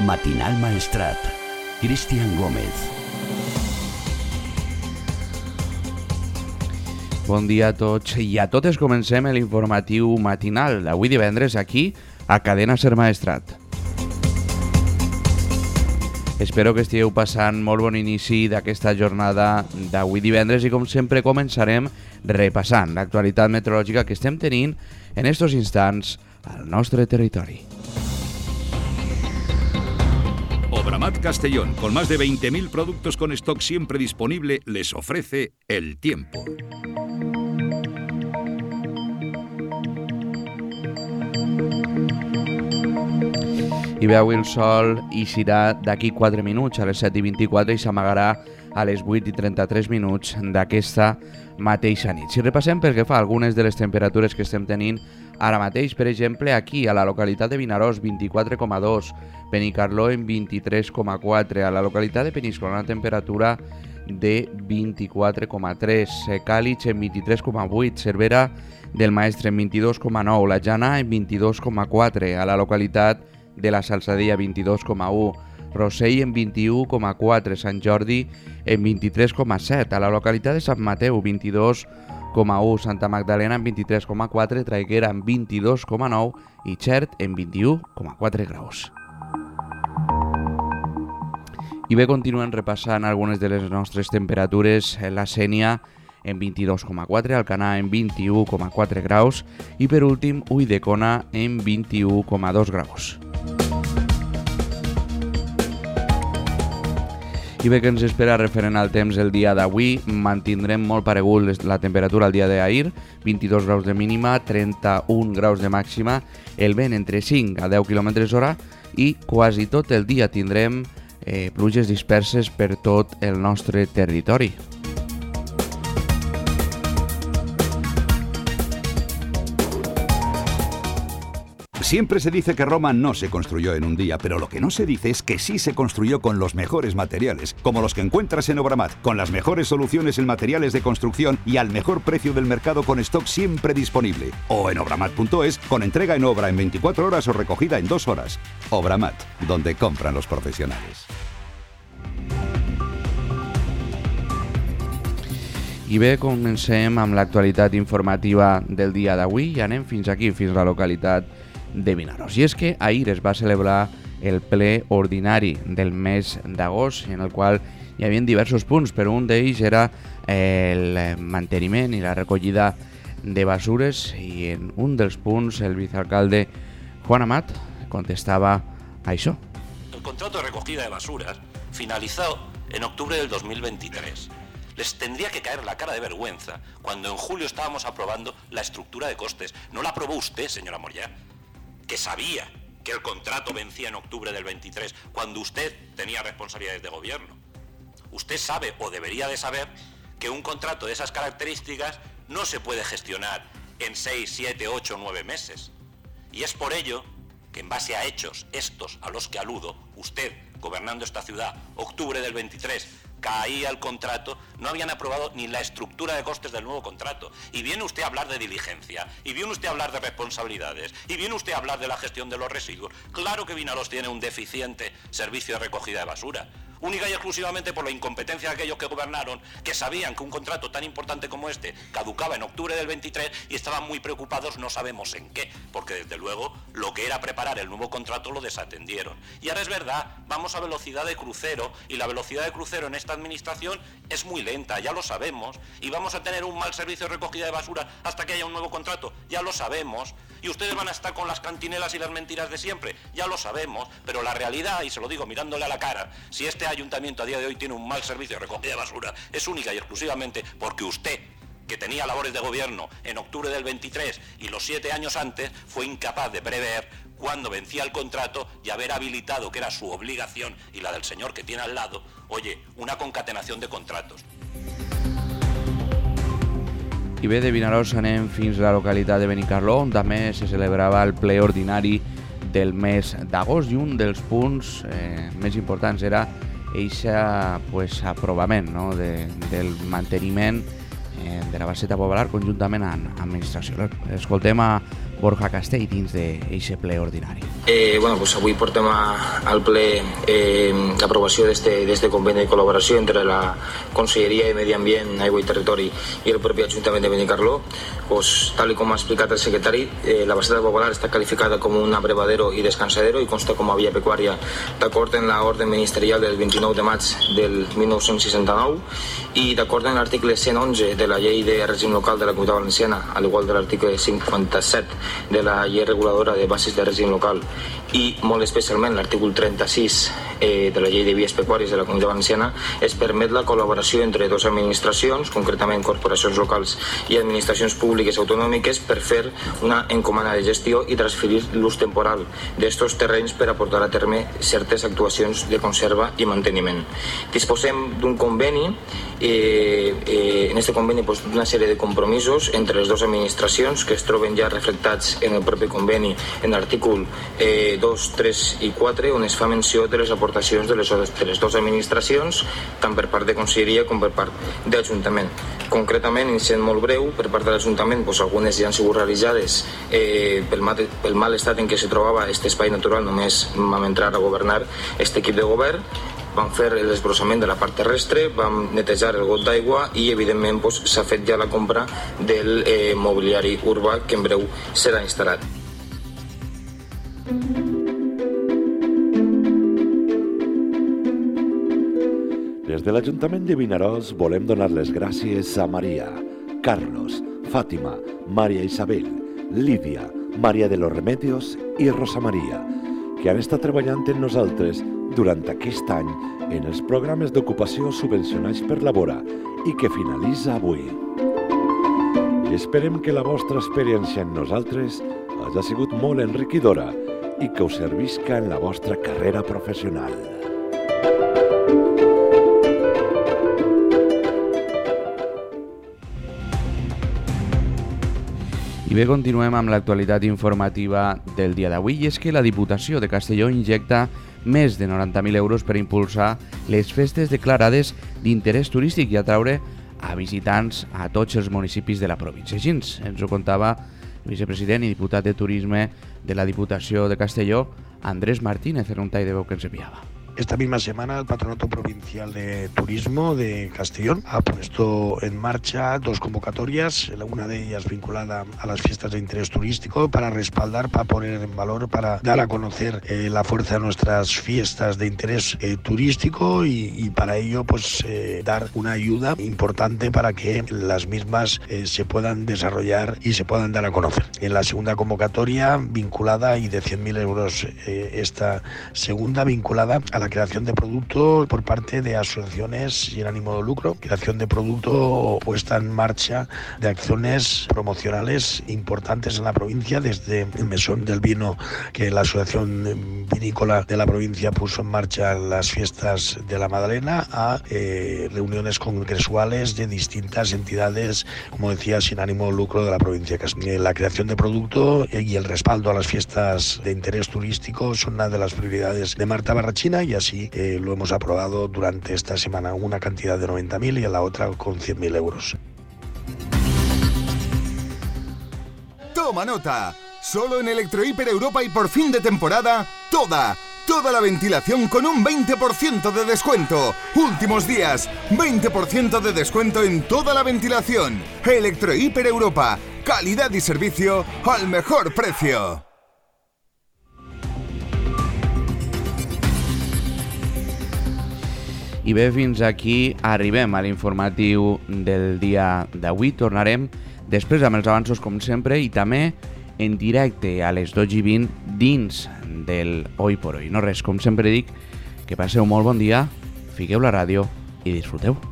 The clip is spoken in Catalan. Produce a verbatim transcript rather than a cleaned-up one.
Matinal Maestrat. Cristian Gómez. Bon dia a tots i a totes. Comencem l'informatiu matinal d'avui divendres aquí a Cadena Ser Maestrat. Espero que estigueu passant molt bon inici d'aquesta jornada d'avui divendres i com sempre començarem repassant l'actualitat meteorològica que estem tenint en estos instants al nostre territori. Obramat Castellón, con más de veinte mil productos con stock siempre disponible, les ofrece el tiempo. I bé, avui el sol eixirà d'aquí quatre minuts a les set i vint-i-quatre i s'amagarà a les vuit i trenta-tres minuts d'aquesta mateixa nit. Si repassem pel que fa a algunes de les temperatures que estem tenint ara mateix, per exemple, aquí a la localitat de Vinaròs, vint-i-quatre coma dos, Benicarló en vint-i-tres coma quatre, a la localitat de Peníscola una temperatura de vint-i-quatre coma tres, Càlig en vint-i-tres coma vuit, Cervera del Maestre en vint-i-dos coma nou, La Jana en vint-i-dos coma quatre, a la localitat de la Salzadella vint-i-dos coma u, Rossell en vint-i-u coma quatre, Sant Jordi en vint-i-tres coma set, a la localitat de Sant Mateu vint-i-dos coma u, Santa Magdalena en vint-i-tres coma quatre, Traiguera en vint-i-dos coma nou i Xert en vint-i-u coma quatre graus. I bé, continuem repassant algunes de les nostres temperatures. La Sénia en vint-i-dos coma quatre, Alcanar en vint-i-u coma quatre graus i per últim Ulldecona en vint-i-u coma dos graus. I bé, que ens espera referent al temps el dia d'avui, mantindrem molt paregut la temperatura el dia d'ahir, vint-i-dos graus de mínima, trenta-un graus de màxima, el vent entre cinc a deu quilòmetres hora i quasi tot el dia tindrem eh, pluges disperses per tot el nostre territori. Siempre se dice que Roma no se construyó en un día, pero lo que no se dice es que sí se construyó con los mejores materiales, como los que encuentras en Obramat, con las mejores soluciones en materiales de construcción y al mejor precio del mercado con stock siempre disponible. O en obramat punto es, con entrega en obra en veinticuatro horas o recogida en dos horas. Obramat, donde compran los profesionales. I bé, comencem amb l'actualitat informativa del dia d'avui i anem fins aquí, fins a la localitat de Vinaròs. I és que ahir es va celebrar el ple ordinari del mes d'agost, en el qual hi havia diversos punts, però un d'ells era el manteniment i la recollida de basures, i en un dels punts el vicealcalde Juan Amat contestava això. El contrato de recogida de basuras finalizó en octubre del dos mil veintitrés. Les tendría que caer la cara de vergüenza cuando en julio estábamos aprobando la estructura de costes. No la aprobó usted, señora Moryá, que sabía que el contrato vencía en octubre del veintitrés cuando usted tenía responsabilidades de gobierno. Usted sabe, o debería de saber, que un contrato de esas características no se puede gestionar en seis, siete, ocho, nueve meses. Y es por ello que en base a hechos estos a los que aludo, usted, gobernando esta ciudad, octubre del veintitrés, caía el contrato, no habían aprobado ni la estructura de costes del nuevo contrato. Y viene usted a hablar de diligencia, y viene usted a hablar de responsabilidades, y viene usted a hablar de la gestión de los residuos. Claro que Vinaròs tiene un deficiente servicio de recogida de basura, única y exclusivamente por la incompetencia de aquellos que gobernaron, que sabían que un contrato tan importante como este caducaba en octubre del veintitrés y estaban muy preocupados, no sabemos en qué, porque desde luego lo que era preparar el nuevo contrato lo desatendieron. Y ahora es verdad, vamos a velocidad de crucero, y la velocidad de crucero en esta administración es muy lenta, ya lo sabemos, y vamos a tener un mal servicio de recogida de basura hasta que haya un nuevo contrato, ya lo sabemos, y ustedes van a estar con las cantinelas y las mentiras de siempre, ya lo sabemos, pero la realidad, y se lo digo mirándole a la cara, si este ayuntamiento a día de hoy tiene un mal servicio de recogida de basura, es única y exclusivamente porque usted, que tenía labores de gobierno en octubre del veintitrés y los siete años antes, fue incapaz de prever cuándo vencía el contrato y haber habilitado, que era su obligación y la del señor que tiene al lado, oye, una concatenación de contratos. I bé, de Vinaròs anem fins a la localitat de Benicarló, on també se celebrava el ple ordinari del mes d'agost, i un dels punts eh, més importants era eixa pues, aprovament, no? de, del manteniment eh, de la baseta popular conjuntament amb l'administració. Escoltem a Borja Castell dins d'aquest ple ordinari. Eh, bueno, pues avui portem a, al ple eh, l'aprovació d'aquest conveni de col·laboració entre la Conselleria de Medi Ambient, Aigua i Territori i el propi Ajuntament de Benicarló. Pues, tal com ha explicat el secretari, eh, la Basada Popular està qualificada com un abrevadero i descansadero i consta com a via pecuària d'acord amb l'ordre ministerial del vint-i-nou de maig del mil nou-cents seixanta-nou i d'acord amb l'article cent onze de la Llei de Règim Local de la Comunitat Valenciana, al igual de l'article cinquanta-set de la Llei Reguladora de Bases de Règim Local i molt especialment l'article trenta-sis eh, de la Llei de Vies Pecuàries de la Comunitat Valenciana, es permet la col·laboració entre dues administracions, concretament corporacions locals i administracions públiques autonòmiques, per fer una encomana de gestió i transferir l'ús temporal d'estos terrenys per a portar a terme certes actuacions de conserva i manteniment. Disposem d'un conveni, eh, eh, en aquest conveni pues, una sèrie de compromisos entre les dues administracions que es troben ja reflectats en el propi conveni en l'article eh, dos, tres i quatre, on es fa menció de les aportacions de les, de les dues administracions, tant per part de Conselleria com per part de l'Ajuntament. Concretament, en sent molt breu, per part de l'Ajuntament, doncs, algunes ja han sigut realitzades eh, pel, mal, pel mal estat en què se trobava aquest espai natural, només vam entrar a governar aquest equip de govern, vam fer l'esbrossament de la part terrestre, vam netejar el got d'aigua i, evidentment, doncs, s'ha fet ja la compra del eh, mobiliari urbà que en breu serà instal·lat. Des de l'Ajuntament de Vinaròs volem donar les gràcies a Maria, Carlos, Fàtima, Maria Isabel, Lídia, Maria de los Remedios i Rosa Maria, que han estat treballant amb nosaltres durant aquest any en els programes d'ocupació subvencionats per la Vora i que finalitza avui. I esperem que la vostra experiència amb nosaltres hagi sigut molt enriquidora i que us servisca en la vostra carrera professional. I bé, continuem amb l'actualitat informativa del dia d'avui, i és que la Diputació de Castelló injecta més de noranta mil euros per impulsar les festes declarades d'interès turístic i atraure a visitants a tots els municipis de la província. Així ens ho contava el vicepresident i diputat de Turisme de la Diputació de Castelló, Andrés Martínez, en un tall de veu que ens enviava. Esta misma semana el Patronato Provincial de Turismo de Castellón ha puesto en marcha dos convocatorias, una de ellas vinculada a las fiestas de interés turístico, para respaldar, para poner en valor, para dar a conocer eh, la fuerza de nuestras fiestas de interés eh, turístico y, y para ello pues eh, dar una ayuda importante para que las mismas eh, se puedan desarrollar y se puedan dar a conocer. En la segunda convocatoria vinculada y de cien mil euros eh, esta segunda vinculada a la creación de producto por parte de asociaciones sin ánimo de lucro, creación de producto o puesta en marcha de acciones promocionales importantes en la provincia, desde el mesón del vino que la asociación vinícola de la provincia puso en marcha en las fiestas de la Madalena, a eh, reuniones congresuales de distintas entidades, como decía, sin ánimo de lucro de la provincia. La creación de producto y el respaldo a las fiestas de interés turístico son una de las prioridades de Marta Barrachina, y así eh, lo hemos aprobado durante esta semana, una cantidad de noventa mil y a la otra con cien mil euros. Toma nota, solo en Electrohiper Europa y por fin de temporada, toda, toda la ventilación con un veinte por ciento de descuento. Últimos días, veinte por ciento de descuento en toda la ventilación. Electrohiper Europa, calidad y servicio al mejor precio. I bé, fins aquí arribem a l'informatiu del dia d'avui. Tornarem després amb els avanços com sempre i també en directe a les dotze i vint dins del Hoy por Hoy. No res, com sempre dic, que passeu molt bon dia, fiqueu la ràdio i disfruteu.